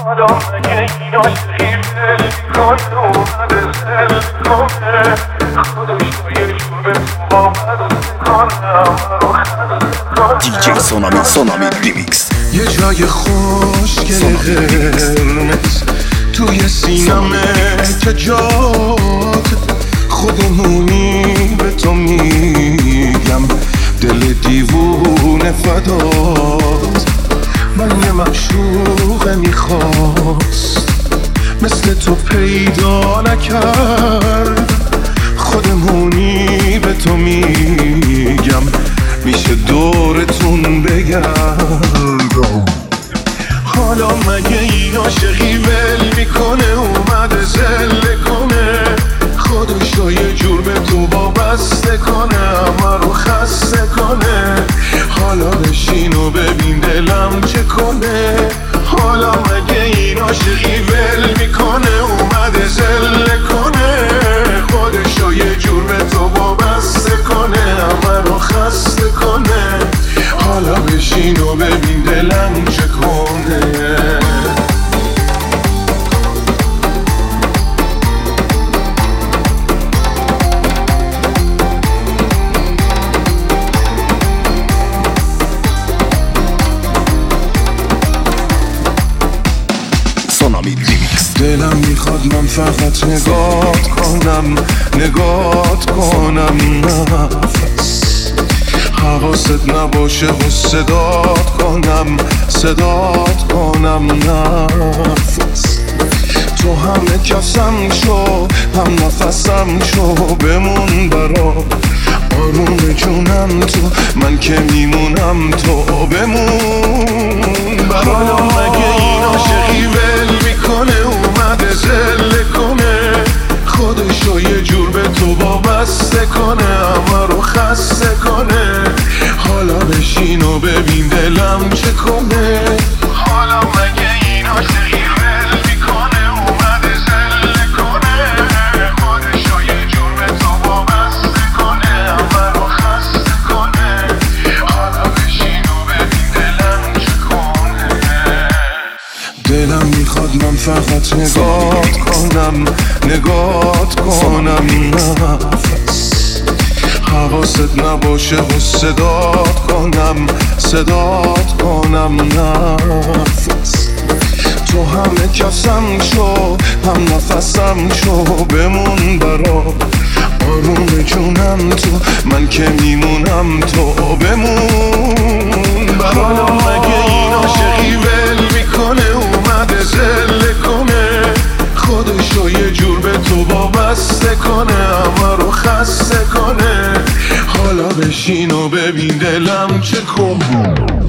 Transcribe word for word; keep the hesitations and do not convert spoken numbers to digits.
حالا مگه این عاشقی دل میکنه اومده سل کنه خودش رو یه جور به تو وابسته کنه رو خسته کنه دیجی سونامی سونامی ریمیکس. یه جای خوشگل قرمز توی سینمه که جات خودمونی به تو میگم دل دیوونه فدات. من یه معشوق میخواست مثل تو پیدا نکرد خودمونی به تو میگم میشه دورتون بگردم. حالا مگه این عاشقی ول میکنه اومده زله کنه خودش رو یه جور به تو وابسته کنه همه رو خسته کنه. حالا بشین و ببین دلم چه کنه. حالا مگه این عاشقی ول میکنه اومده زله کنه خودش رو یه جور به تو وابسته کنه همه رو خسته کنه. حالا بشین و ببین دلم چه کنه. دلم میخواد من فقط نگات کنم نگات کنم نفس حواست نباشه و صدات کنم صدات کنم نفس. تو همه کسم شو هم نفسم شو بمون برام آروم جونم تو من که میمونم تو بمون برام. حالا مگه این عاشقی ول میکنه اومده زله کنه خودش رو یه جور به تو وابسته کنه همه رو خسته کنه. حالا بشین و ببین دلم چه کنه. حالا مگه این عاشقی ول میکنه اومده زله کنه خودش رو یه جور به تو وابسته کنه همه رو خسته کنه. حالا بشین و ببین دلم چه کنه. دلم میخواد من فقط نگات کنم نگات کنم نفس حواست نباشه و صدات کنم صدات کنم نفس. تو همه کسم شو هم نفسم شو بمون برام آروم جونم تو من که میمونم تو بمون برام. حالا مگه این عاشقی ول میکنه اومده زله کنه خودش رو یه جور به تو وابسته کنه همه رو خسته کنه. حالا بشین و ببین دلم چه کنه.